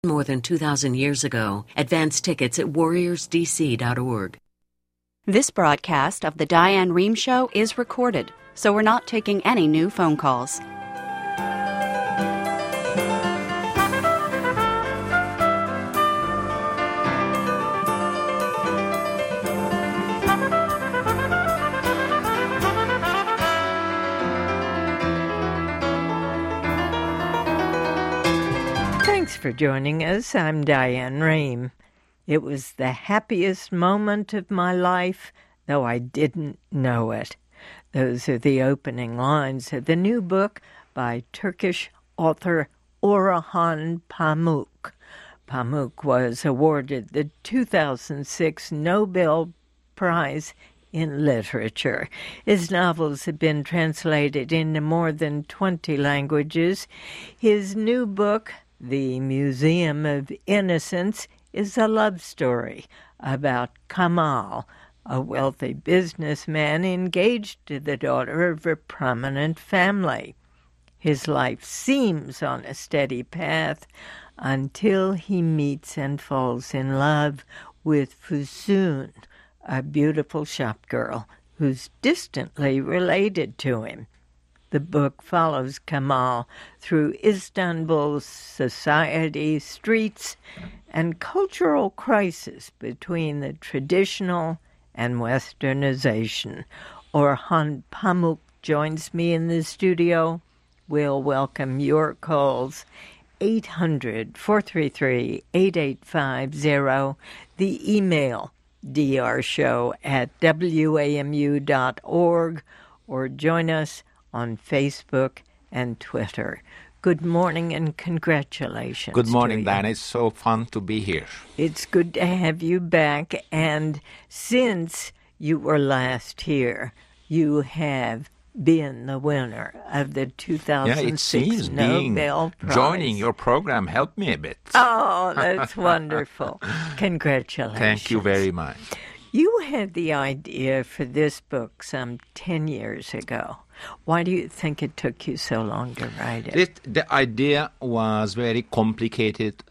More than 2,000 years ago. Advance tickets at warriorsdc.org. This broadcast of The Diane Rehm Show is recorded, so we're not taking any new phone calls. Thanks for joining us. I'm Diane Rehm. It was the happiest moment of my life, though I didn't know it. Those are the opening lines of the new book by Turkish author Orhan Pamuk. Pamuk was awarded the 2006 Nobel Prize in Literature. His novels have been translated into more than 20 languages. His new book, The Museum of Innocence, is a love story about Kamal, a wealthy businessman engaged to the daughter of a prominent family. His life seems on a steady path until he meets and falls in love with Füsun, a beautiful shopgirl who's distantly related to him. The book follows Kamal through Istanbul's society, streets, and cultural crisis between the traditional and westernization. Orhan Pamuk joins me in the studio. We'll welcome your calls. 800-433-8850. The email, drshow@wamu.org, or join us on Facebook and Twitter. Good morning and congratulations. Good morning, Diana. It's so fun to be here. It's good to have you back. And since you were last here, you have been the winner of the 2006 Nobel Prize. Joining your program helped me a bit. Oh, that's wonderful. Congratulations. Thank you very much. You had the idea for this book some 10 years ago. Why do you think it took you so long to write it? The idea was very complicated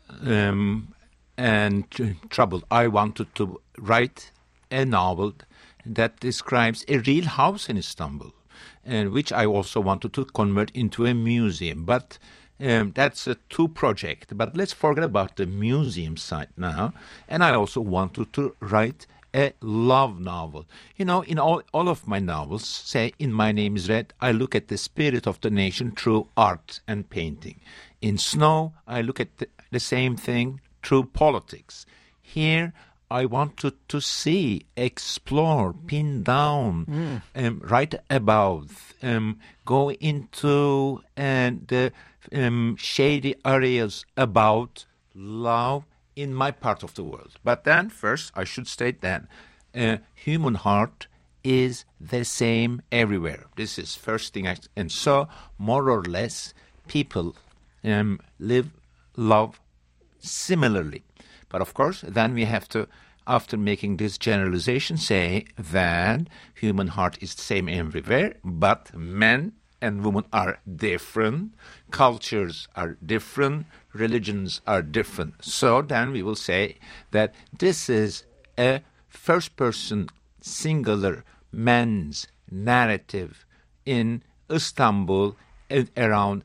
and troubled. I wanted to write a novel that describes a real house in Istanbul, which I also wanted to convert into a museum. But that's a two project. But let's forget about the museum side now. And I also wanted to write a love novel. You know, in all of my novels, say, In My Name is Red, I look at the spirit of the nation through art and painting. In Snow, I look at the same thing through politics. Here, I wanted to see, explore, pin down, write about, go into the shady areas about love in my part of the world. But then first I should state that human heart is the same everywhere. This is first thing. And so more or less people live, love similarly. But of course then we have to, after making this generalization, say that human heart is the same everywhere, but men and women are different, cultures are different, religions are different. So then we will say that this is a first-person, singular man's narrative in Istanbul around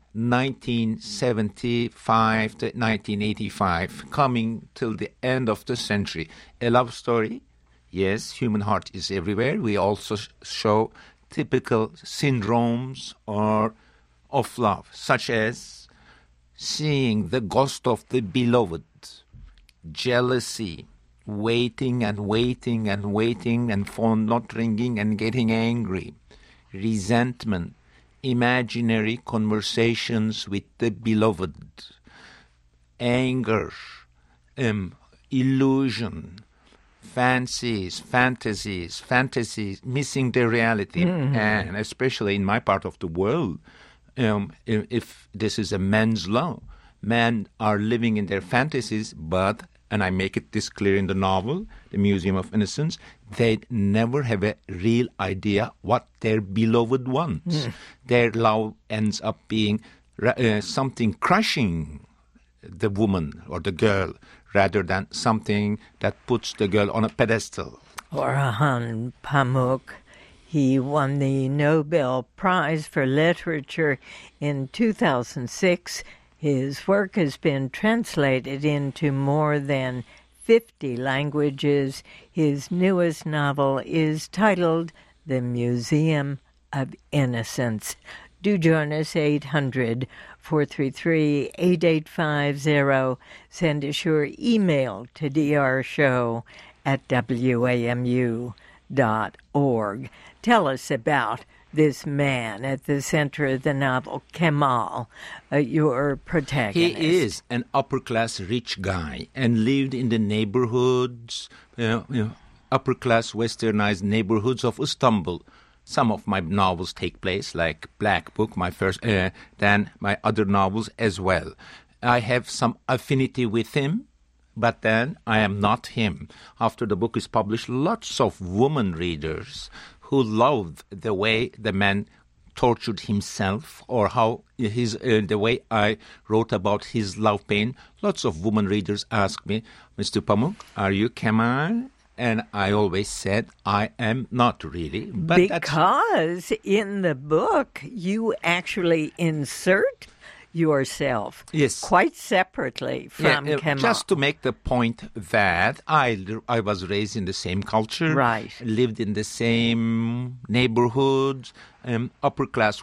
1975 to 1985, coming till the end of the century. A love story, yes, human heart is everywhere. We also show typical syndromes of love, such as seeing the ghost of the beloved, jealousy, waiting and waiting and waiting and phone not ringing and getting angry, resentment, imaginary conversations with the beloved, anger, illusion, fantasies, missing the reality. And especially in my part of the world, if this is a man's law, men are living in their fantasies, but, and I make it this clear in the novel, The Museum of Innocence, they never have a real idea what their beloved wants. Their love ends up being something crushing, the woman or the girl rather than something that puts the girl on a pedestal. Orhan Pamuk, he won the Nobel Prize for Literature in 2006. His work has been translated into more than 50 languages. His newest novel is titled The Museum of Innocence. Do join us, 800-433-8850. Send us your email to drarshow@wamu.org. Tell us about this man at the center of the novel, Kemal, your protagonist. He is an upper-class rich guy and lived in the neighborhoods, upper-class westernized neighborhoods of Istanbul. Some of my novels take place, like Black Book, my first, then my other novels as well. I have some affinity with him, but then I am not him. After the book is published, lots of women readers who loved the way the man tortured himself or how the way I wrote about his love pain. Lots of women readers ask me, Mr. Pamuk, are you Kemal? And I always said, I am not really. But because in the book, you actually insert yourself quite separately from Kemal. Just to make the point that I was raised in the same culture, right, lived in the same neighborhoods, upper-class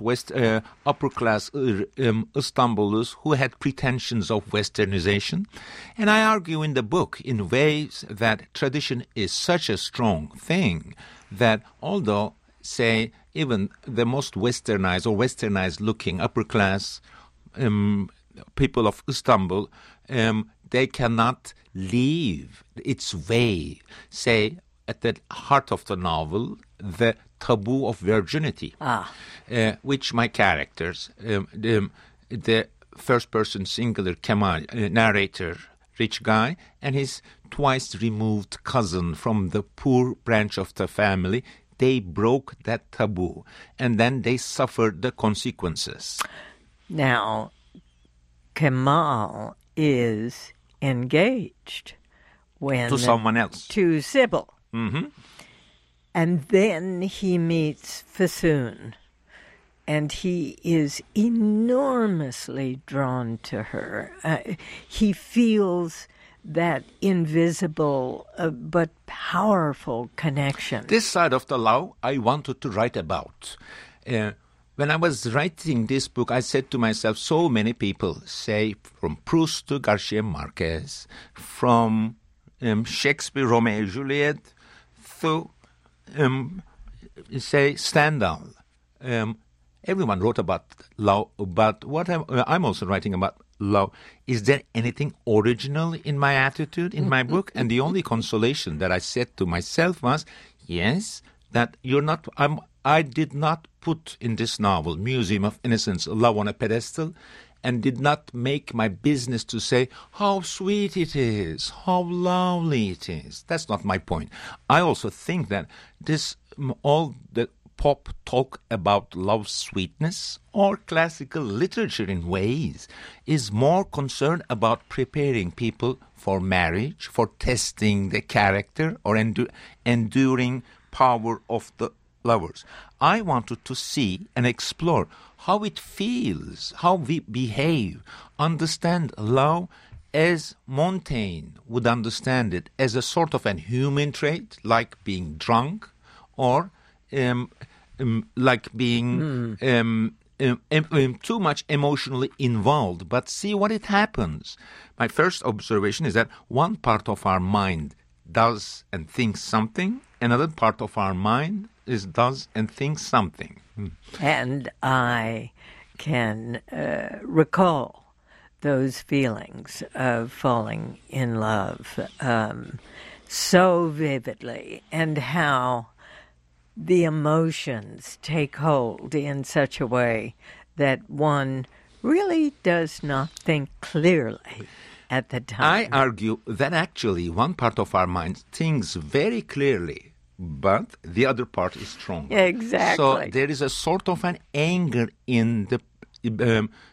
Istanbulis who had pretensions of westernization. And I argue in the book in ways that tradition is such a strong thing that although, say, even the most westernized or westernized-looking upper-class people of Istanbul, they cannot leave its way. Say, at the heart of the novel, the taboo of virginity, which my characters, the first-person singular Kemal, narrator, rich guy, and his twice-removed cousin from the poor branch of the family, they broke that taboo, and then they suffered the consequences. Now, Kemal is engaged to someone else. To Sybil. Mm-hmm. And then he meets Füsun, and he is enormously drawn to her. He feels that invisible but powerful connection. This side of the love I wanted to write about. When I was writing this book, I said to myself, so many people, say, from Proust to Garcia Marquez, from Shakespeare, Romeo and Juliet, to, say, Stendhal. Everyone wrote about love, but what I'm also writing about love. Is there anything original in my attitude in my book? And the only consolation that I said to myself was, yes, that you're not... I did not put in this novel, Museum of Innocence, love on a pedestal, and did not make my business to say how sweet it is, how lovely it is. That's not my point. I also think that all the pop talk about love's sweetness or classical literature in ways is more concerned about preparing people for marriage, for testing the character or enduring power of the lovers. I wanted to see and explore how it feels, how we behave, understand love as Montaigne would understand it, as a sort of a human trait, like being drunk or like being too much emotionally involved. But see what it happens. My first observation is that one part of our mind does and thinks something, another part of our mind does and thinks something. And I can recall those feelings of falling in love so vividly, and how the emotions take hold in such a way that one really does not think clearly at the time. I argue that actually one part of our mind thinks very clearly, but the other part is strong. Exactly. So there is a sort of an anger in the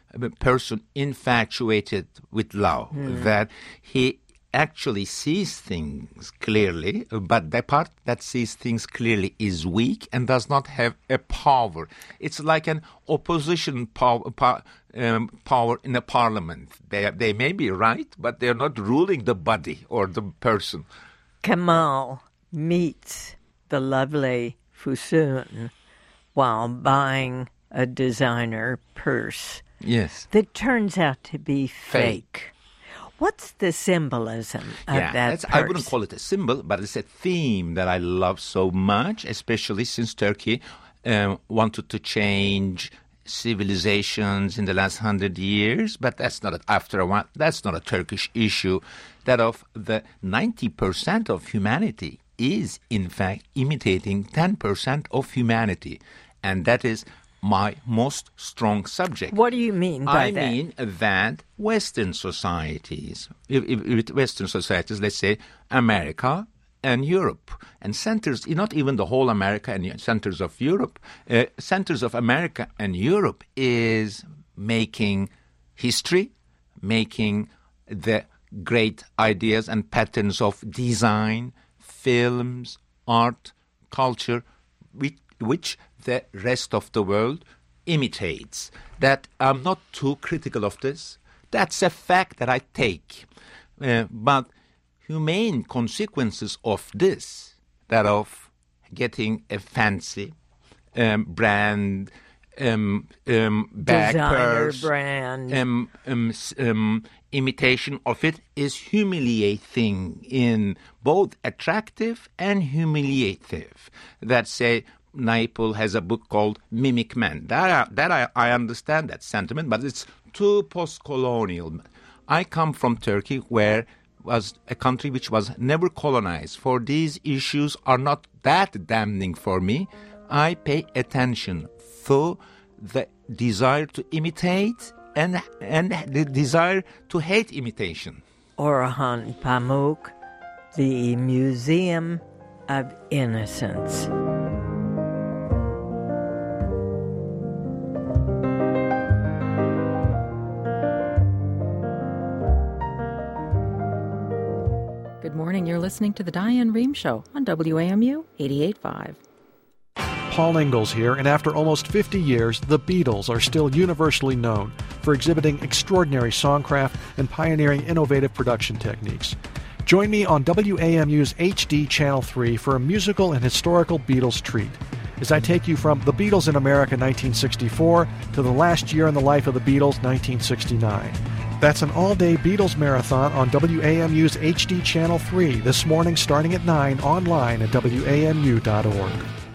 person infatuated with love, that he actually sees things clearly, but the part that sees things clearly is weak and does not have a power. It's like an opposition power in a parliament. They may be right, but they're not ruling the body or the person. Kamal meets the lovely Fusun while buying a designer purse. Yes. That turns out to be fake. What's the symbolism of that purse? I wouldn't call it a symbol, but it's a theme that I love so much, especially since Turkey wanted to change civilizations in the last 100 years. But that's not that's not a Turkish issue. That of the 90% of humanity is, in fact, imitating 10% of humanity. And that is my most strong subject. What do you mean by that? I mean that Western societies, with Western societies, let's say America and Europe, and centers, not even the whole America and centers of Europe, centers of America and Europe is making history, making the great ideas and patterns of design, films, art, culture, which the rest of the world imitates. That I'm not too critical of this. That's a fact that I take. But humane consequences of this, that of getting a fancy brand, bag, purse, brand, imitation of it is humiliating in both attractive and humiliative. That say, Naipaul has a book called Mimic Men. I understand that sentiment, but it's too post-colonial. I come from Turkey, where was a country which was never colonized. For these issues are not that damning for me. I pay attention to the desire to imitate and the desire to hate imitation. Orhan Pamuk, the Museum of Innocence. Good morning. You're listening to The Diane Rehm Show on WAMU 88.5. Paul Ingalls here, and after almost 50 years, the Beatles are still universally known for exhibiting extraordinary songcraft and pioneering innovative production techniques. Join me on WAMU's HD Channel 3 for a musical and historical Beatles treat, as I take you from The Beatles in America 1964 to the last year in the life of the Beatles 1969. That's an all-day Beatles marathon on WAMU's HD Channel 3 this morning starting at 9 online at WAMU.org.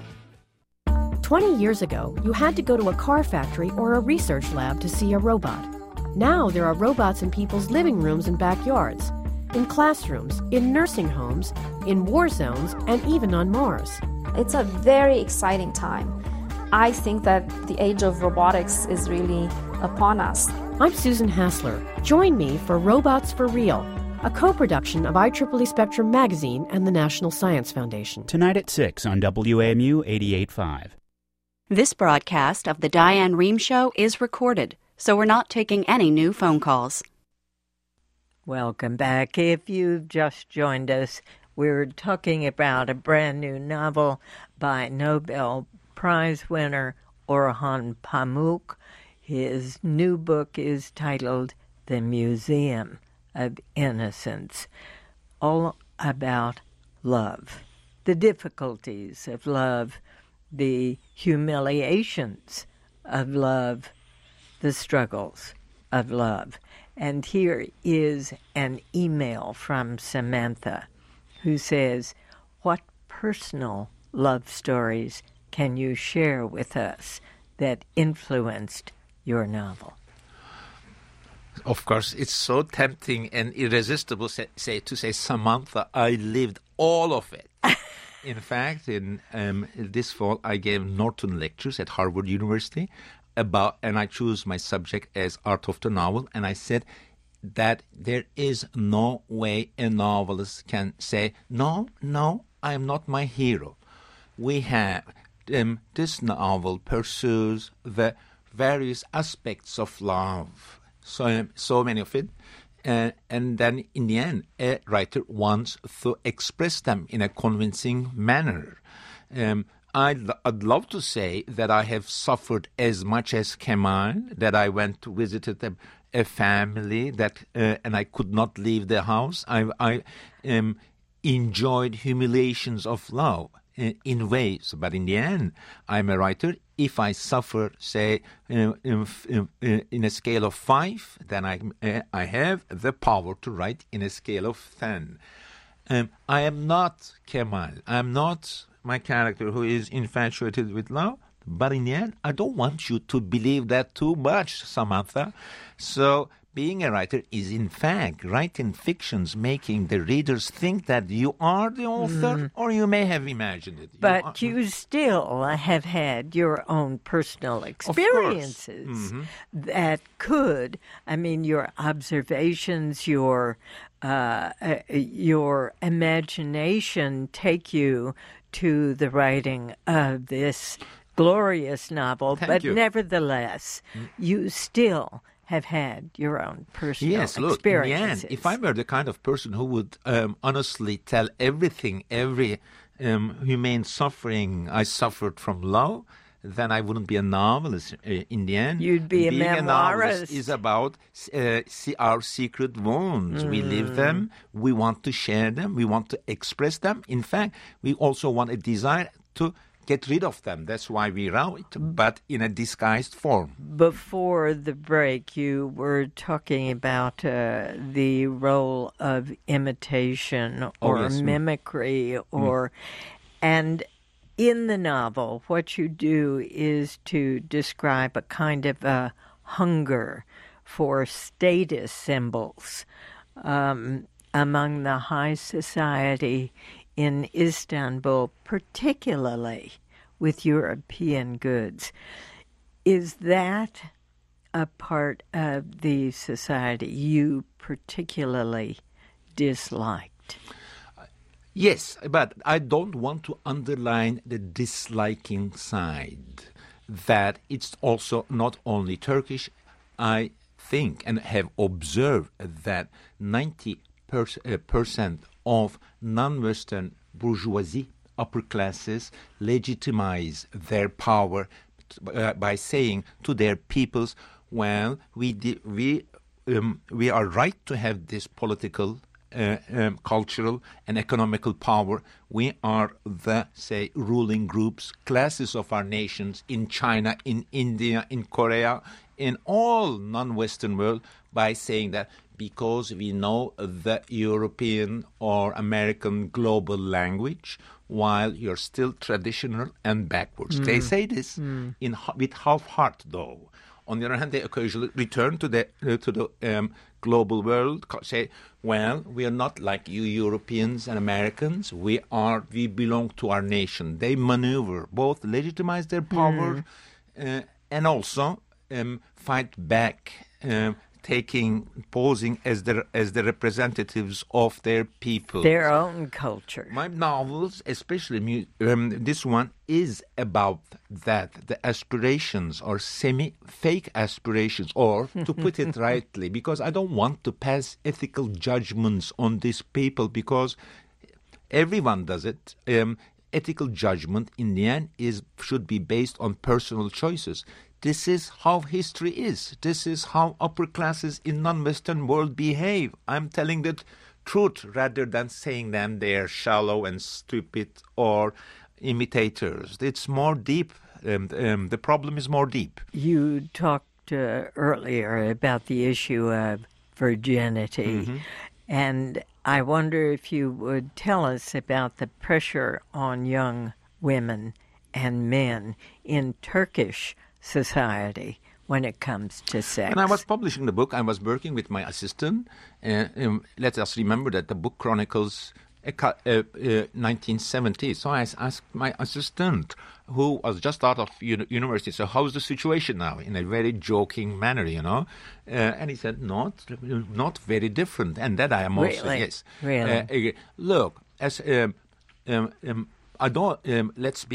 20 years ago, you had to go to a car factory or a research lab to see a robot. Now there are robots in people's living rooms and backyards, in classrooms, in nursing homes, in war zones, and even on Mars. It's a very exciting time. I think that the age of robotics is really upon us. I'm Susan Hassler. Join me for Robots for Real, a co-production of IEEE Spectrum Magazine and the National Science Foundation. Tonight at 6 on WAMU 88.5. This broadcast of The Diane Rehm Show is recorded, so we're not taking any new phone calls. Welcome back. If you've just joined us, we're talking about a brand new novel by Nobel Prize winner Orhan Pamuk. His new book is titled The Museum of Innocence, all about love, the difficulties of love, the humiliations of love, the struggles of love. And here is an email from Samantha who says, "What personal love stories can you share with us that influenced your novel?" Of course, it's so tempting and irresistible to say, Samantha, I lived all of it. In fact, in this fall, I gave Norton lectures at Harvard University and I chose my subject as art of the novel, and I said that there is no way a novelist can say, no, I am not my hero. We have this novel pursues the various aspects of love, so many of it. And then in the end, a writer wants to express them in a convincing manner. I'd love to say that I have suffered as much as Kemal, that I went to visit a family and I could not leave the house. I enjoyed humiliations of love in ways, but in the end, I'm a writer. If I suffer, say, in a scale of 5, then I have the power to write in a scale of 10. I am not Kemal. I am not my character who is infatuated with love. But in the end, I don't want you to believe that too much, Samantha. So being a writer is, in fact, writing fictions, making the readers think that you are the author, or you may have imagined it. But you still have had your own personal experiences that could, your observations, your imagination take you to the writing of this glorious novel. Thank you. Nevertheless, you still have had your own personal experiences. Look, in the end, if I were the kind of person who would honestly tell everything, every humane suffering I suffered from love, then I wouldn't be a novelist in the end. You'd be Being a memoirist. A novelist is about our secret wounds. We live them. We want to share them. We want to express them. In fact, we also want a desire to get rid of them. That's why we write, but in a disguised form. Before the break, you were talking about the role of imitation or mimicry, and in the novel, what you do is to describe a kind of a hunger for status symbols among the high society in Istanbul, particularly with European goods. Is that a part of the society you particularly disliked? Yes, but I don't want to underline the disliking side, that it's also not only Turkish. I think and have observed that 90% of non-Western bourgeoisie, upper classes, legitimize their power by saying to their peoples, well, we are right to have this political, cultural and economical power. We are the, say, ruling groups, classes of our nations in China, in India, in Korea, in all non-Western world, by saying that because we know the European or American global language, while you're still traditional and backwards. They say this with half heart, though. On the other hand, they occasionally return to the global world, say, well, we are not like you Europeans and Americans. We belong to our nation. They maneuver, both legitimize their power and also fight back, posing as the representatives of their people, their own culture. My novels, especially this one, is about that, the aspirations or semi-fake aspirations, or to put it rightly, because I don't want to pass ethical judgments on these people, because everyone does it. Ethical judgment in the end should be based on personal choices. This is how history is. This is how upper classes in non-Western world behave. I'm telling the truth rather than saying them they are shallow and stupid or imitators. It's more deep. The problem is more deep. You talked earlier about the issue of virginity, and I wonder if you would tell us about the pressure on young women and men in Turkish society when it comes to sex. When I was publishing the book, I was working with my assistant. Let us remember that the book chronicles 1970. So I asked my assistant, who was just out of university, so how's the situation now? In a very joking manner, and he said, not very different. And that I am also, yes. Really? Look, as I don't. Let's be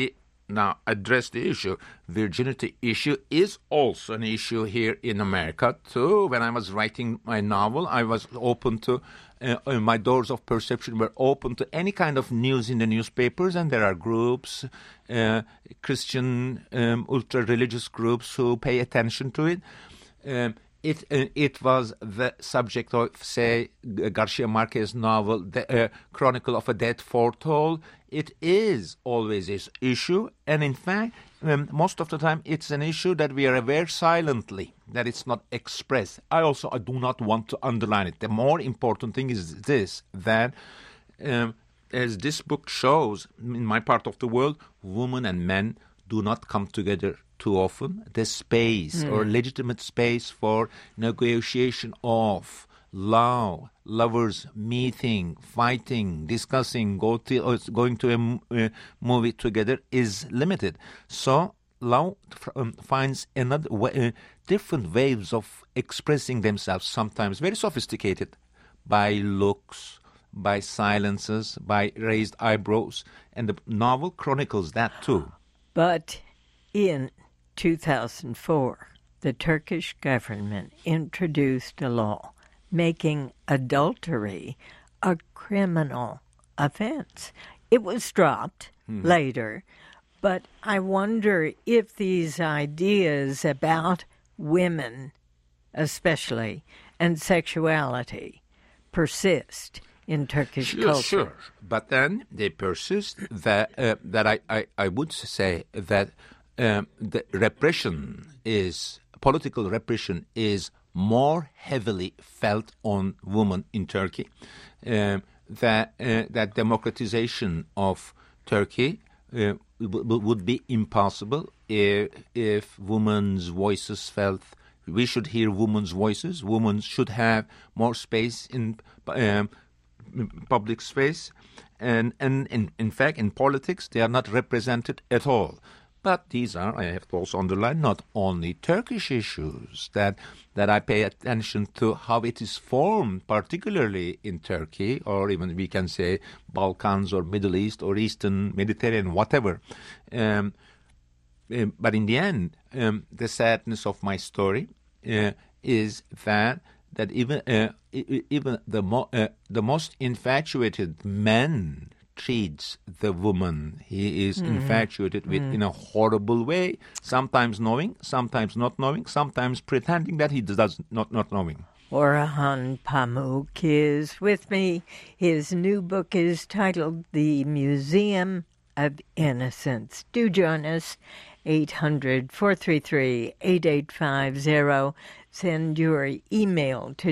now address the issue. Virginity issue is also an issue here in America too. When I was writing my novel, I was open to, my doors of perception were open to any kind of news in the newspapers, and there are groups, Christian, ultra-religious groups who pay attention to it. It was the subject of, say, Garcia Marquez's novel, The Chronicle of a Dead Foretold. It is always this issue, and in fact, most of the time, it's an issue that we are aware silently, that it's not expressed. I do not want to underline it. The more important thing is this, that as this book shows, in my part of the world, women and men do not come together too often. The space or legitimate space for negotiation of love, lovers meeting, fighting, discussing, going to a movie together is limited. So love finds another way, different ways of expressing themselves, sometimes very sophisticated, by looks, by silences, by raised eyebrows, and the novel chronicles that too. But in 2004, the Turkish government introduced a law making adultery a criminal offense. It was dropped later, but I wonder if these ideas about women, especially, and sexuality persist in Turkish culture. Sure, but then they persist. That I would say that the political repression is more heavily felt on women in Turkey. That democratization of Turkey would be impossible if women's voices felt. We should hear women's voices. Women should have more space in public space, and in fact, in politics, they are not represented at all. But these are, I have to also underline, not only Turkish issues that I pay attention to how it is formed, particularly in Turkey, or even we can say Balkans or Middle East or Eastern Mediterranean, whatever. But in the end, the sadness of my story is that even the most infatuated man treats the woman he is infatuated with in a horrible way, sometimes knowing, sometimes not knowing, sometimes pretending that he does not knowing. Orhan Pamuk is with me. His new book is titled The Museum of Innocence. Do join us, 800-433-8850. Send your email to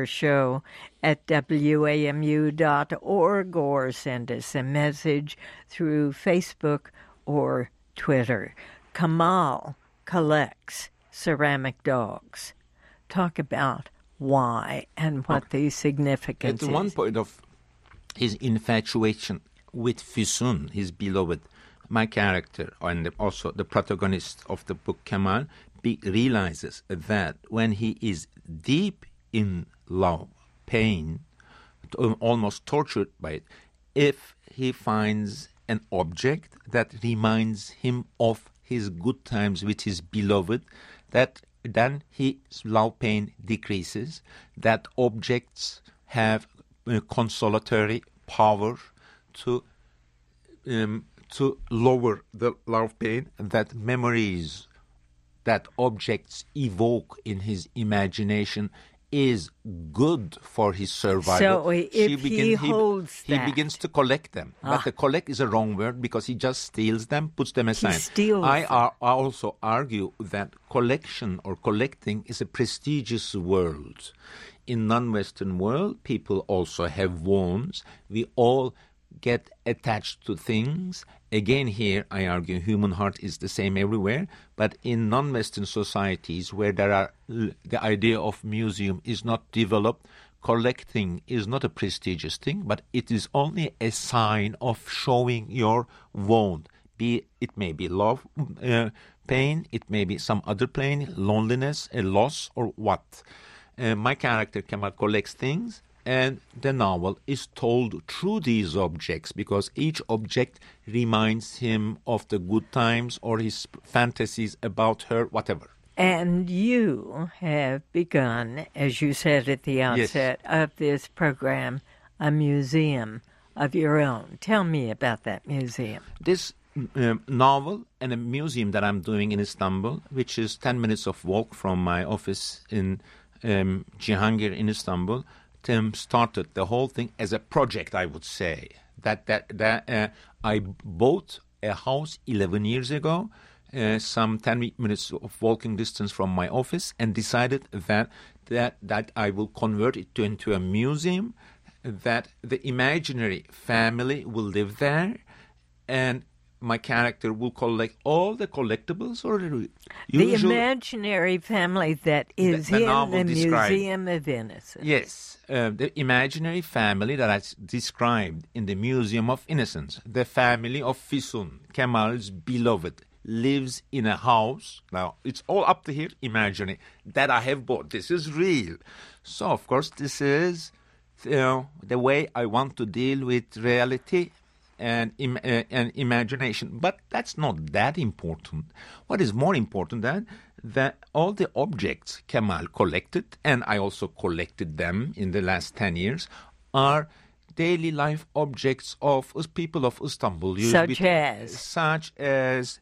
drshow@wamu.org or send us a message through Facebook or Twitter. Kamal collects ceramic dogs. Talk about why and what the significance is. At one point of his infatuation with Füsun, his beloved, my character, and also the protagonist of the book, Kamal, realizes that when he is deep in love, pain, almost tortured by it, if he finds an object that reminds him of his good times with his beloved, that then his love pain decreases, that objects have consolatory power to lower the love pain, that memories that objects evoke in his imagination is good for his survival. So if he holds he begins to collect them. But the collect is a wrong word because he just steals them, puts them aside. He steals I also argue that collection or collecting is a prestigious world. In non-Western world, people also have wants. We all get attached to things. Again, here I argue human heart is the same everywhere, but in non-Western societies where the idea of museum is not developed, collecting is not a prestigious thing, but it is only a sign of showing your want. It may be love, pain, it may be some other pain, loneliness, a loss, or what. My character Kemal collects things, And the novel is told through these objects because each object reminds him of the good times or his fantasies about her, whatever. And you have begun, as you said at the outset of this program, a museum of your own. Tell me about that museum. This novel and a museum that I'm doing in Istanbul, which is 10 minutes of walk from my office in Cihangir in Istanbul, started the whole thing as a project, I would say. That I bought a house 11 years ago, some 10 minutes of walking distance from my office, and decided that I will convert it into a museum, that the imaginary family will live there, and my character will collect all the collectibles or the imaginary family that is in the Museum of Innocence. Yes, the imaginary family that I described in the Museum of Innocence. The family of Füsun, Kemal's beloved, lives in a house. Now, it's all up to here, imaginary, that I have bought. This is real. So, of course, this is the way I want to deal with reality and imagination. But that's not that important. What is more important than that all the objects Kemal collected, and I also collected them in the last 10 years, are daily life objects of people of Istanbul. Such as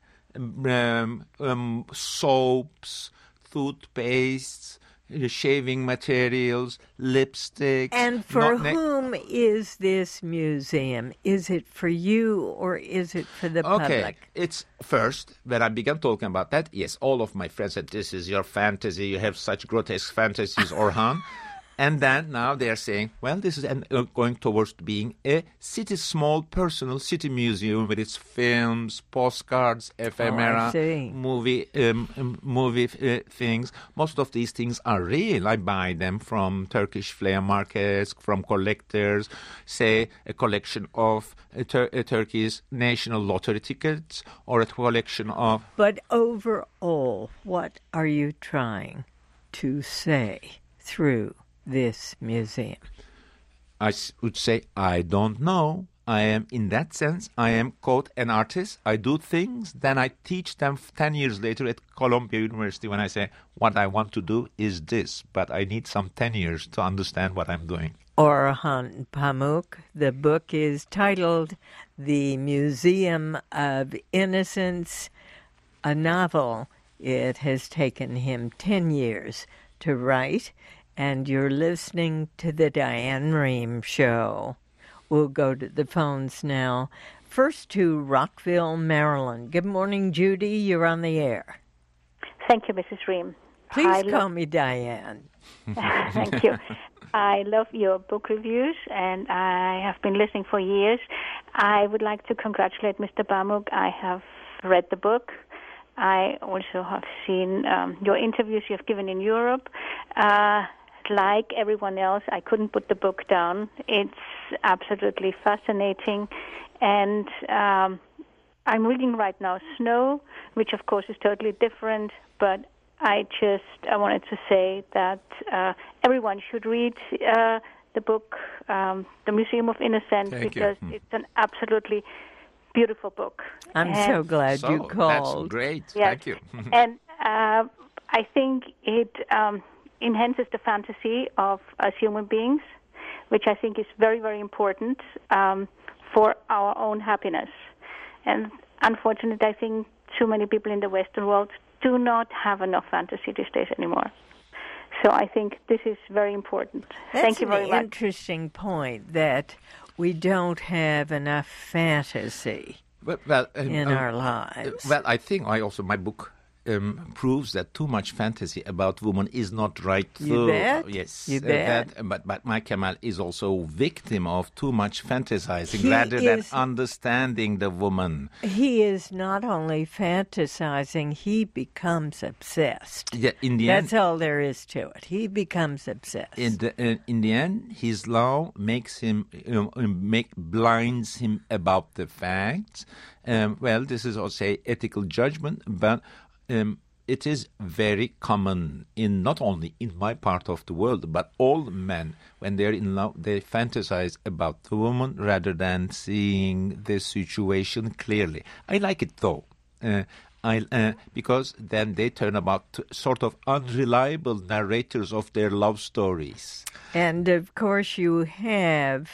soaps, toothpastes, shaving materials, lipsticks. And for whom is this museum? Is it for you or is it for the public? It's first, when I began talking about that, yes, all of my friends said, this is your fantasy, you have such grotesque fantasies, Orhan. And then now they're saying, well, this is going towards being a small personal city museum with its films, postcards, ephemera, movie things. Most of these things are real. I buy them from Turkish flea markets, from collectors, say a collection of Turkey's national lottery tickets or a collection of... But overall, what are you trying to say through this museum? I would say, I don't know. I am, in that sense, I am, quote, an artist. I do things, then I teach them 10 years later at Columbia University when I say, what I want to do is this, but I need some 10 years to understand what I'm doing. Orhan Pamuk, the book is titled The Museum of Innocence, a novel. It has taken him 10 years to write. And you're listening to the Diane Rehm Show. We'll go to the phones now. First to Rockville, Maryland. Good morning, Judy. You're on the air. Thank you, Mrs. Rehm. Please call me Diane. Thank you. I love your book reviews, and I have been listening for years. I would like to congratulate Mr. Pamuk. I have read the book. I also have seen your interviews you have given in Europe. Like everyone else, I couldn't put the book down. It's absolutely fascinating. And I'm reading right now Snow, which of course is totally different, but I wanted to say that everyone should read the book, The Museum of Innocence, because it's an absolutely beautiful book. I'm so glad you called. That's great. Yes. Thank you. And I think it enhances the fantasy of us human beings, which I think is very, very important for our own happiness. And unfortunately, I think too many people in the Western world do not have enough fantasy these days anymore. So I think this is very important. Thank you very much. That's an interesting point, that we don't have enough fantasy in our lives. Well, I think my book proves that too much fantasy about women is not right. You bet. Yes. You bet. But my Kemal is also victim of too much fantasizing rather than understanding the woman. He is not only fantasizing, he becomes obsessed. Yeah, in the That's all there is to it. He becomes obsessed. In the end, his law makes him blinds him about the facts. Well, this is also ethical judgment, but it is very common in not only in my part of the world, but all men, when they're in love, they fantasize about the woman rather than seeing the situation clearly. I like it though, because then they turn about to sort of unreliable narrators of their love stories. And of course, you have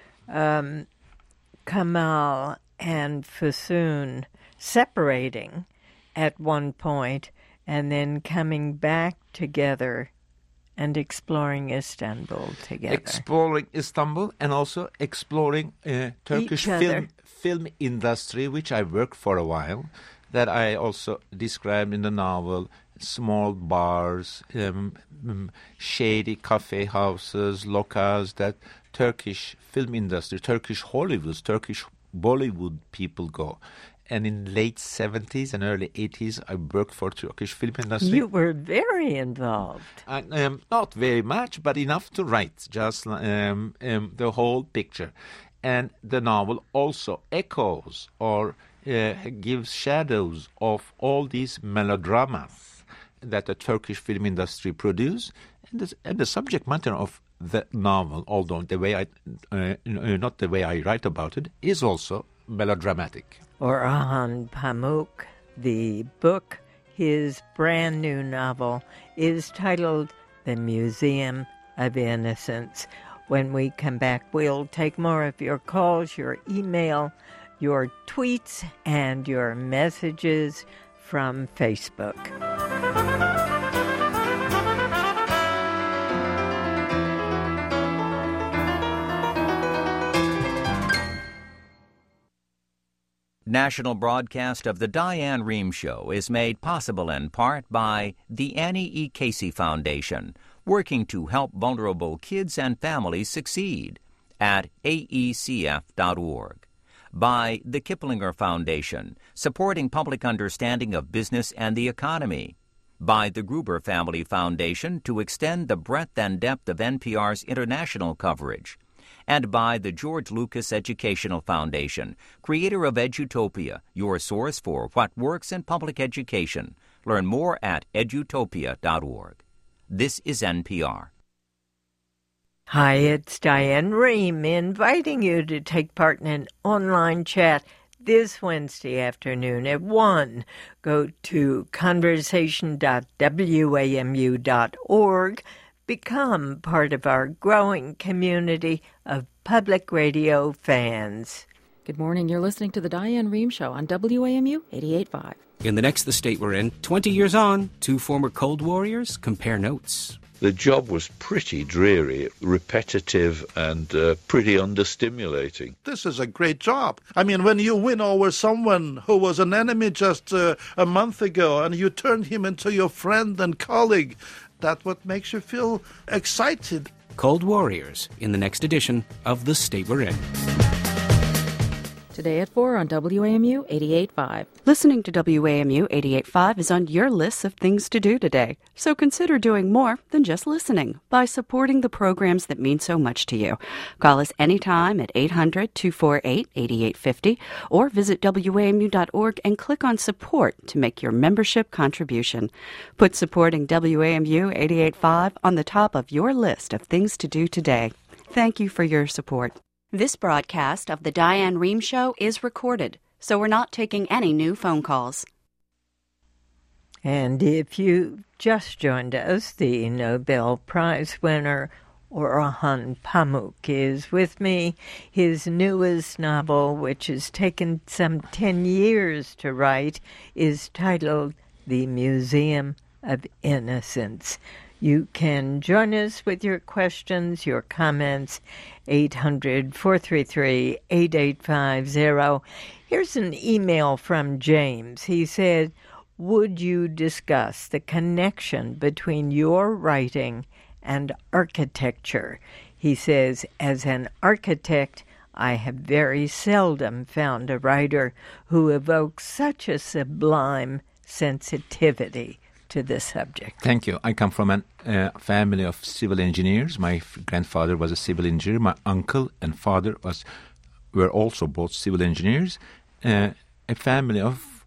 Kamal and Füsun separating at one point and then coming back together and exploring Istanbul together. Exploring Istanbul and also exploring Turkish film industry, which I worked for a while, that I also described in the novel. Small bars, shady cafe houses, locales that Turkish film industry, Turkish Hollywoods, Turkish Bollywood people go. And in late 70s and early 80s, I worked for Turkish film industry. You were very involved. Not very much, but enough to write just the whole picture. And the novel also echoes or gives shadows of all these melodramas that the Turkish film industry produce, and the subject matter of the novel, although the way not the way I write about it, is also melodramatic. Orhan Pamuk, the book, his brand new novel, is titled The Museum of Innocence. When we come back, we'll take more of your calls, your email, your tweets, and your messages from Facebook. National broadcast of the Diane Rehm Show is made possible in part by the Annie E. Casey Foundation, working to help vulnerable kids and families succeed at aecf.org. By the Kiplinger Foundation, supporting public understanding of business and the economy. By the Gruber Family Foundation to extend the breadth and depth of NPR's international coverage. And by the George Lucas Educational Foundation, creator of Edutopia, your source for what works in public education. Learn more at edutopia.org. This is NPR. Hi, it's Diane Rehm inviting you to take part in an online chat this Wednesday afternoon at 1. Go to conversation.wamu.org. Become part of our growing community of public radio fans. Good morning. You're listening to the Diane Rehm Show on WAMU 88.5. In the next The State We're In, 20 years on, two former Cold Warriors compare notes. The job was pretty dreary, repetitive, and pretty understimulating. This is a great job. I mean, when you win over someone who was an enemy just a month ago and you turn him into your friend and colleague, that's what makes you feel excited. Cold Warriors in the next edition of The State We're In. Today at 4 on WAMU 88.5. Listening to WAMU 88.5 is on your list of things to do today. So consider doing more than just listening by supporting the programs that mean so much to you. Call us anytime at 800-248-8850 or visit WAMU.org and click on support to make your membership contribution. Put supporting WAMU 88.5 on the top of your list of things to do today. Thank you for your support. This broadcast of The Diane Rehm Show is recorded, so we're not taking any new phone calls. And if you just joined us, the Nobel Prize winner Orhan Pamuk is with me. His newest novel, which has taken some 10 years to write, is titled The Museum of Innocence. You can join us with your questions, your comments, 800-433-8850. Here's an email from James. He said, would you discuss the connection between your writing and architecture? He says, as an architect, I have very seldom found a writer who evokes such a sublime sensitivity to this subject. Thank you. I come from a family of civil engineers. My grandfather was a civil engineer. My uncle and father were also both civil engineers. A family of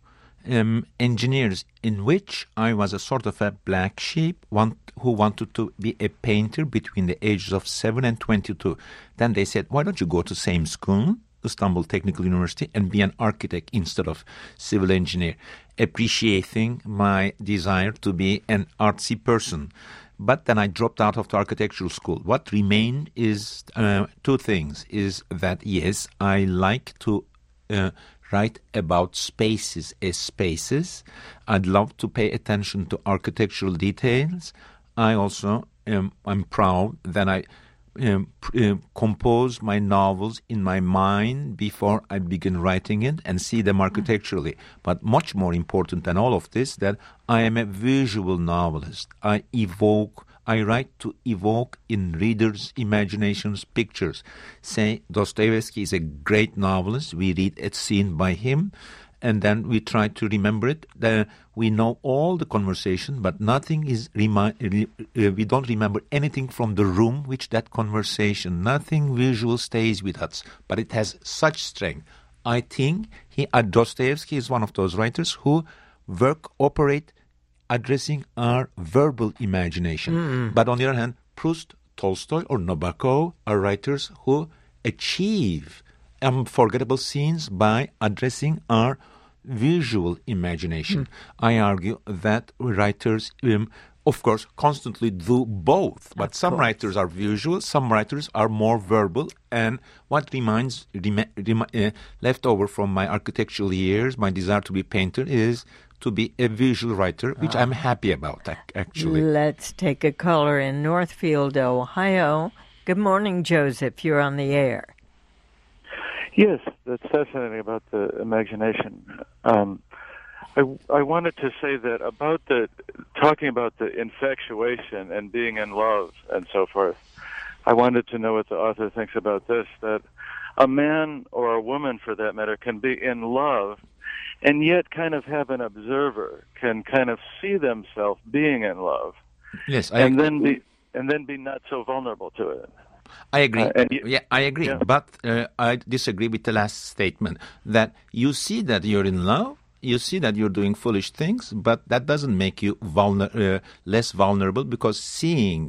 engineers, in which I was a sort of a black sheep, who wanted to be a painter between the ages of 7 and 22. Then they said, why don't you go to same school, Istanbul Technical University, and be an architect instead of civil engineer, appreciating my desire to be an artsy person. But then I dropped out of the architectural school. What remained is two things, is that, yes, I like to write about spaces as spaces. I'd love to pay attention to architectural details. I also I'm proud that I compose my novels in my mind before I begin writing it and see them architecturally. But much more important than all of this, that I am a visual novelist. I write to evoke in readers' imaginations pictures. Say, Dostoevsky is a great novelist. We read a scene by him, and then we try to remember it. We know all the conversation, but nothing is we don't remember anything from the room which that conversation. Nothing visual stays with us, but it has such strength. I think Dostoevsky is one of those writers who operate addressing our verbal imagination. But on the other hand, Proust, Tolstoy, or Nabokov are writers who achieve unforgettable scenes by addressing our visual imagination. I argue that writers, of course, constantly do both. But some writers are visual, some writers are more verbal. And what left over from my architectural years, my desire to be a painter, is to be a visual writer, which I'm happy about, actually. Let's take a caller in Northfield, Ohio. Good morning, Joseph. You're on the air. Yes, that's fascinating about the imagination. I wanted to say that about talking about the infatuation and being in love and so forth. I wanted to know what the author thinks about this, that a man or a woman, for that matter, can be in love and yet kind of have an observer, can kind of see themselves being in love. Yes, and then be not so vulnerable to it. I agree. I agree. Yeah. But I disagree with the last statement, that you see that you're in love, you see that you're doing foolish things, but that doesn't make you less vulnerable, because seeing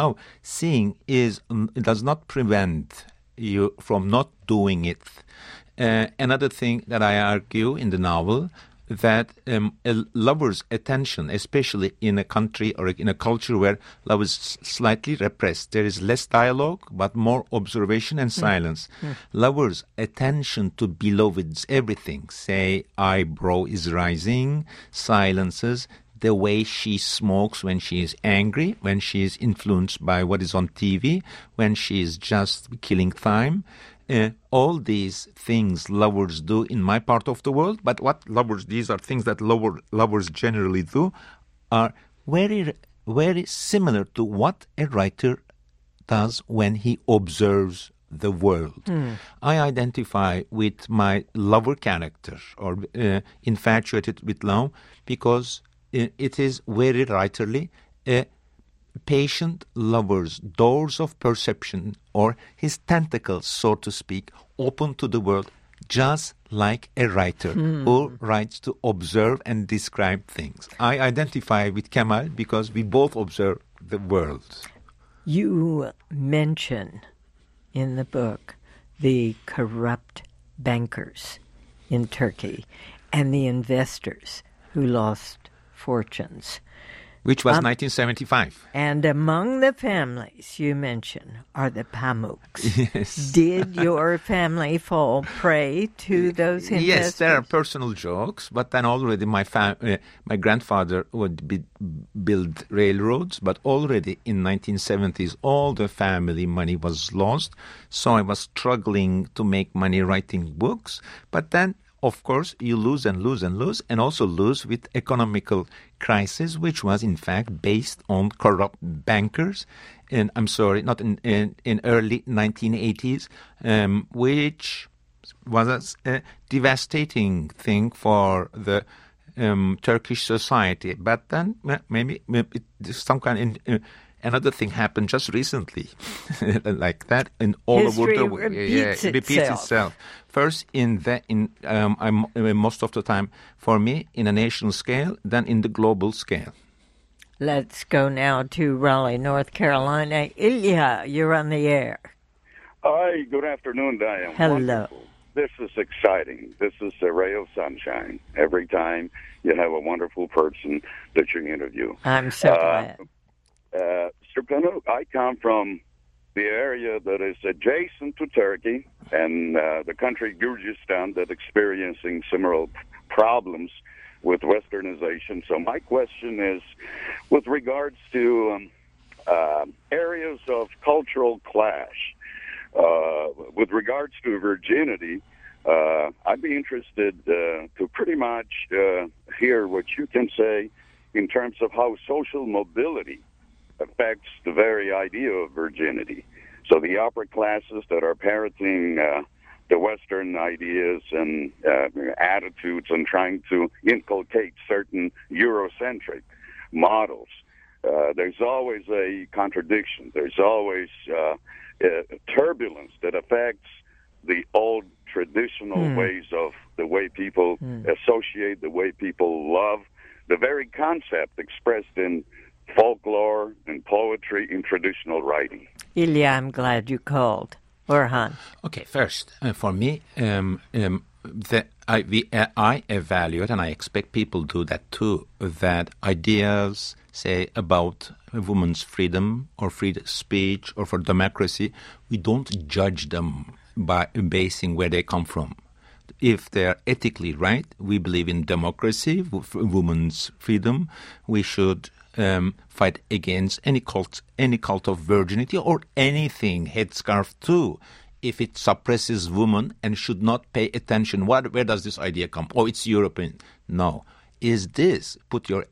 it does not prevent you from not doing it. Another thing that I argue in the novel, that a lover's attention, especially in a country or in a culture where love is slightly repressed, there is less dialogue but more observation and silence. Lover's attention to beloved's everything, say eyebrow is rising, silences, the way she smokes when she is angry, when she is influenced by what is on TV, when she is just killing time. All these things lovers do in my part of the world, but these are things that lovers generally do, are very, very similar to what a writer does when he observes the world. I identify with my lover character, or infatuated with love, because it is very writerly patient lover's doors of perception, or his tentacles, so to speak, open to the world, just like a writer who writes to observe and describe things. I identify with Kemal because we both observe the world. You mention in the book the corrupt bankers in Turkey and the investors who lost fortunes. Which was 1975. And among the families you mention are the Pamuks. Yes. Did your family fall prey to those investors? Yes, there are personal jokes, but then already my grandfather would build railroads, but already in 1970s all the family money was lost, so I was struggling to make money writing books, but then of course, you lose and lose and lose, and also lose with economical crisis, which was in fact based on corrupt bankers. And I'm sorry, not in early 1980s, which was a devastating thing for the Turkish society. But then maybe some kind of Another thing happened just recently, like that, in all History over the world. repeats It repeats itself. First, most of the time, for me, in a national scale, then in the global scale. Let's go now to Raleigh, North Carolina. Ilya, you're on the air. Hi, good afternoon, Diane. Hello. Wonderful. This is exciting. This is a ray of sunshine every time you have a wonderful person that you interview. I'm so glad. Sir Panouk, I come from the area that is adjacent to Turkey and the country Kyrgyzstan that's experiencing similar problems with westernization. So my question is, with regards to areas of cultural clash, with regards to virginity, I'd be interested to pretty much hear what you can say in terms of how social mobility affects the very idea of virginity. So the upper classes that are parroting the Western ideas and attitudes and trying to inculcate certain Eurocentric models, there's always a contradiction. There's always turbulence that affects the old traditional ways of the way people associate, the way people love, the very concept expressed in folklore and poetry in traditional writing. Ilya, I'm glad you called. Orhan. Okay, first, for me, I evaluate, and I expect people do that too, that ideas, say, about women's freedom or free speech or for democracy, we don't judge them by basing where they come from. If they're ethically right, we believe in democracy, women's freedom. We should fight against any cult of virginity or anything, headscarf too, if it suppresses women and should not pay attention. Where does this idea come? Oh, it's European. No. Is this, put your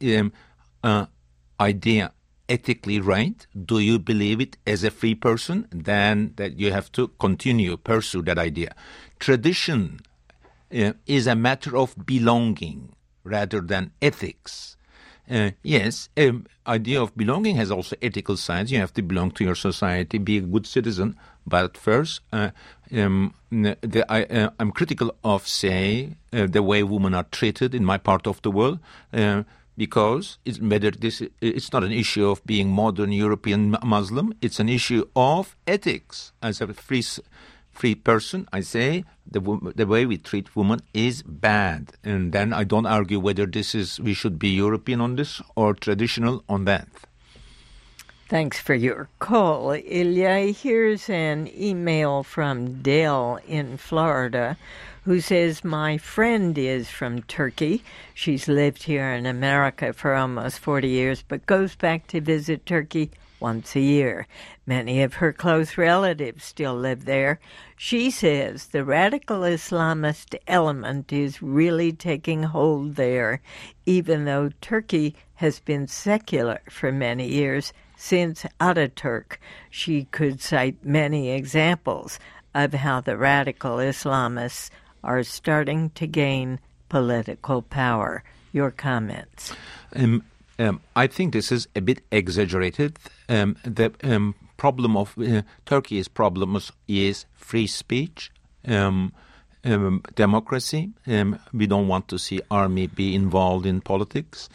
idea ethically right? Do you believe it as a free person? Then that you have to pursue that idea. Tradition is a matter of belonging rather than ethics. Yes, idea of belonging has also ethical sides. You have to belong to your society, be a good citizen. But first, I'm critical of, say, the way women are treated in my part of the world, because it's not an issue of being modern European Muslim. It's an issue of ethics. As a free person, I say the way we treat women is bad, and then I don't argue whether we should be European on this or traditional on that. Thanks for your call, Ilya. Here's an email from Dale in Florida, who says, my friend is from Turkey. She's lived here in America for almost 40 years, but goes back to visit Turkey once a year. Many of her close relatives still live there. She says the radical Islamist element is really taking hold there, even though Turkey has been secular for many years since Ataturk. She could cite many examples of how the radical Islamists are starting to gain political power. Your comments? I think this is a bit exaggerated. The problem of Turkey's problem is free speech, democracy. We don't want to see army be involved in politics.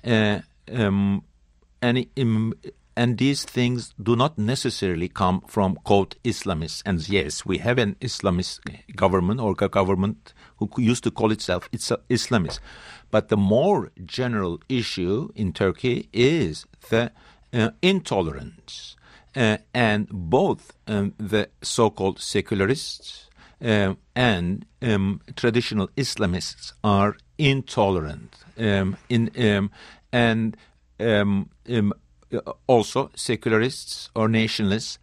And these things do not necessarily come from, quote, Islamists. And yes, we have an Islamist government or government who used to call itself Islamist. But the more general issue in Turkey is the intolerance. And both the so-called secularists and traditional Islamists are intolerant. Also, secularists or nationalists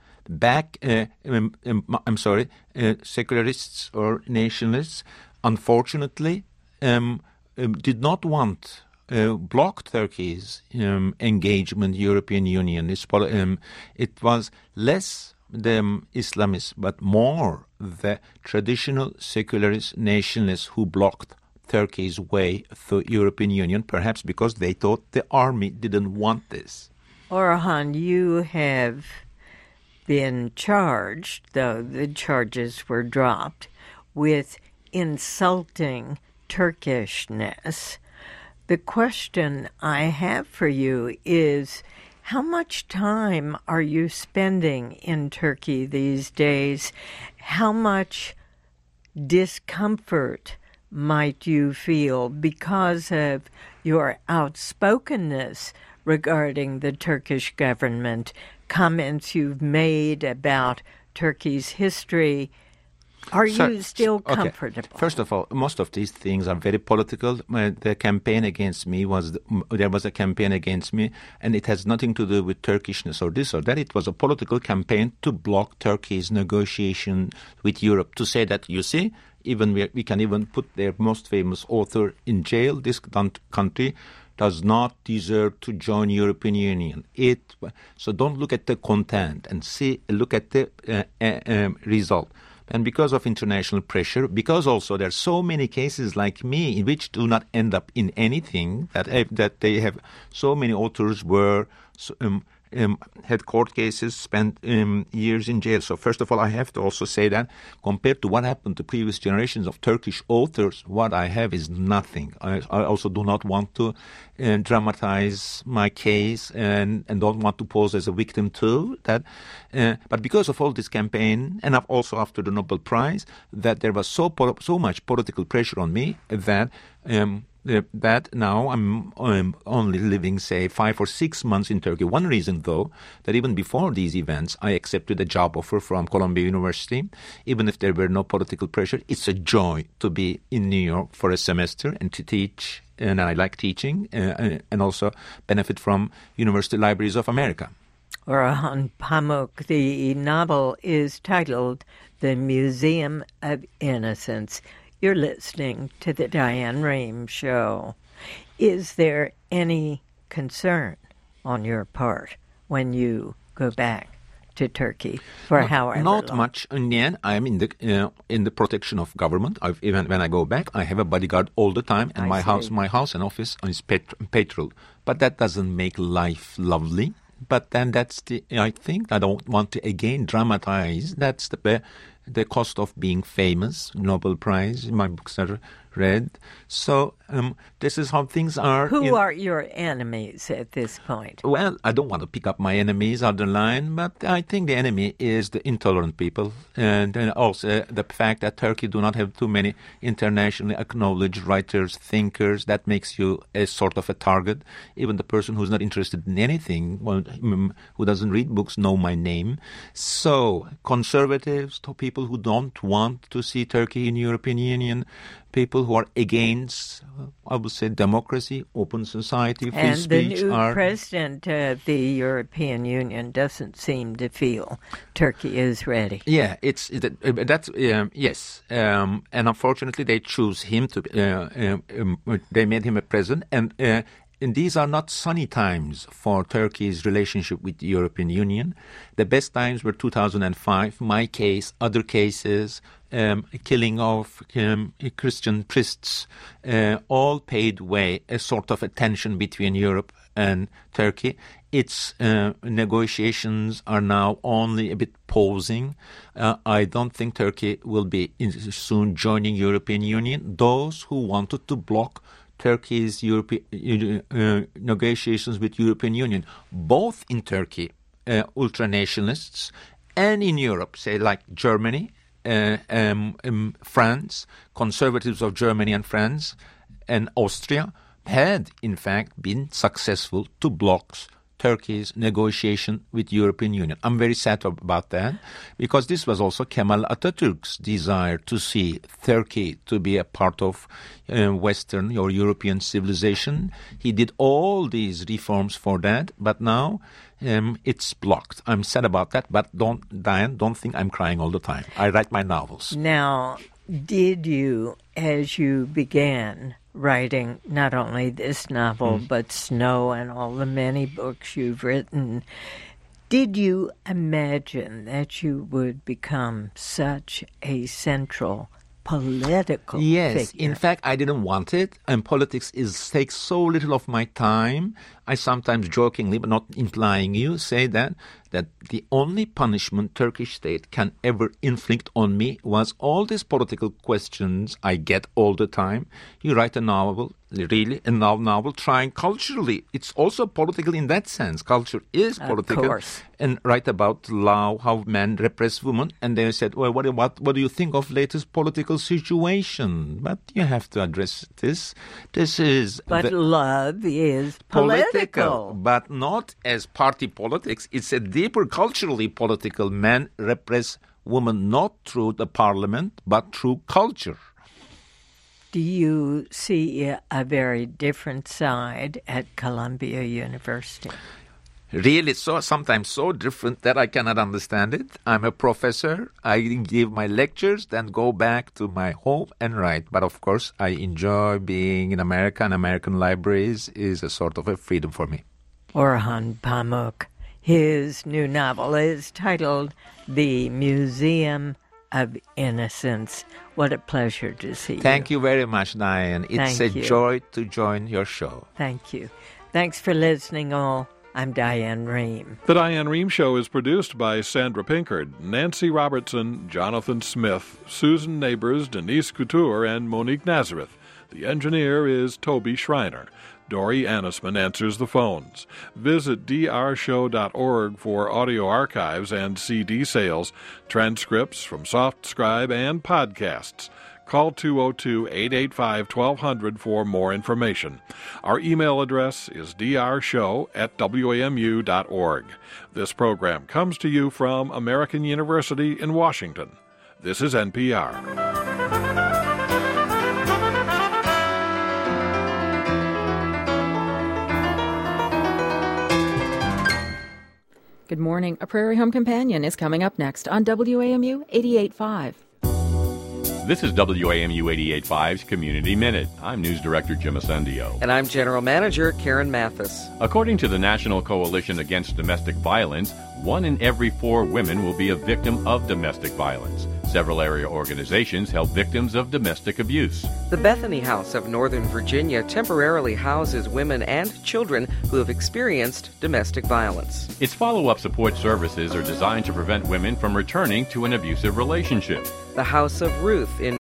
secularists or nationalists, unfortunately, did not want block Turkey's engagement European Union. It was less the Islamists, but more the traditional secularist nationalists who blocked Turkey's way through European Union, perhaps because they thought the army didn't want this. Orhan, you have been charged, though the charges were dropped, with insulting Turkishness. The question I have for you is, how much time are you spending in Turkey these days? How much discomfort might you feel because of your outspokenness regarding the Turkish government, comments you've made about Turkey's history? Are you still comfortable? Okay. First of all, most of these things are very political. The campaign against me there was a campaign against me, and it has nothing to do with Turkishness or this or that. It was a political campaign to block Turkey's negotiation with Europe, to say that, you see, even we can even put their most famous author in jail. This country does not deserve to join European Union. So don't look at the content and look at the result. And because of international pressure, because also there are so many cases like me in which do not end up in anything, that they have so many authors were had court cases, spent years in jail. So first of all, I have to also say that compared to what happened to previous generations of Turkish authors, what I have is nothing. I also do not want to dramatize my case and don't want to pose as a victim too. But because of all this campaign, and also after the Nobel Prize, that there was so much political pressure on me that now I'm only living, say, 5 or 6 months in Turkey. One reason, though, that even before these events, I accepted a job offer from Columbia University. Even if there were no political pressure, it's a joy to be in New York for a semester and to teach. And I like teaching and also benefit from University Libraries of America. Orhan Pamuk, the novel is titled The Museum of Innocence. You're listening to the Diane Rehm Show. Is there any concern on your part when you go back to Turkey for however long? Not much. In the end, I am in the protection of government. Even when I go back, I have a bodyguard all the time, and my house and office is patrol. But that doesn't make life lovely. But then I think I don't want to again dramatize. That's the cost of being famous. Nobel Prize, my books are read. So this is how things are. Who are your enemies at this point? Well, I don't want to pick up my enemies on the line, but I think the enemy is the intolerant people, and also the fact that Turkey do not have too many internationally acknowledged writers, thinkers. That makes you a sort of a target. Even the person who's not interested in anything, who doesn't read books, know my name. So conservatives, to people who don't want to see Turkey in European Union, people who are against, I would say, democracy, open society, free speech. And the new president of the European Union doesn't seem to feel Turkey is ready. Yeah, yes. And unfortunately, they choose him they made him a president. And these are not sunny times for Turkey's relationship with the European Union. The best times were 2005, my case, other cases, killing of Christian priests, all paved way a sort of a tension between Europe and Turkey. Its negotiations are now only a bit pausing. I don't think Turkey will be soon joining European Union. Those who wanted to block Turkey's negotiations with European Union, both in Turkey, ultranationalists, and in Europe, say like Germany, France, conservatives of Germany and France, and Austria, had in fact been successful to block Turkey's negotiation with European Union. I'm very sad about that, because this was also Kemal Atatürk's desire to see Turkey to be a part of Western or European civilization. He did all these reforms for that, but now it's blocked. I'm sad about that, but don't think I'm crying all the time. I write my novels. Now, did you, as you began writing not only this novel, but Snow and all the many books you've written, did you imagine that you would become such a central political Yes, figure. in fact, I didn't want it, and politics takes so little of my time. I sometimes jokingly, but not implying you, say that the only punishment Turkish state can ever inflict on me was all these political questions I get all the time. You write a novel, really, a novel trying culturally. It's also political in that sense. Culture is political. Of course. And write about law, how men repress women. And they said, well, what do you think of latest political situation? But you have to address this. This is... But love is political. But not as party politics. It's a deeper culturally political. Men repress women not through the parliament, but through culture. Do you see a very different side at Columbia University? Really, sometimes so different that I cannot understand it. I'm a professor. I give my lectures, then go back to my home and write. But of course, I enjoy being in America, and American libraries is a sort of a freedom for me. Orhan Pamuk, his new novel is titled The Museum of Innocence. What a pleasure to see you. Thank you very much, Diane. It's a joy to join your show. Thank you. Thanks for listening, all. I'm Diane Rehm. The Diane Rehm Show is produced by Sandra Pinkard, Nancy Robertson, Jonathan Smith, Susan Neighbors, Denise Couture, and Monique Nazareth. The engineer is Toby Schreiner. Dory Annisman answers the phones. Visit drshow.org for audio archives and CD sales, transcripts from SoftScribe, and podcasts. Call 202-885-1200 for more information. Our email address is drshow@wamu.org. This program comes to you from American University in Washington. This is NPR. Good morning. A Prairie Home Companion is coming up next on WAMU 88.5. This is WAMU 88.5's Community Minute. I'm News Director Jim Ascendio. And I'm General Manager Karen Mathis. According to the National Coalition Against Domestic Violence, 1 in every 4 women will be a victim of domestic violence. Several area organizations help victims of domestic abuse. The Bethany House of Northern Virginia temporarily houses women and children who have experienced domestic violence. Its follow-up support services are designed to prevent women from returning to an abusive relationship. The House of Ruth in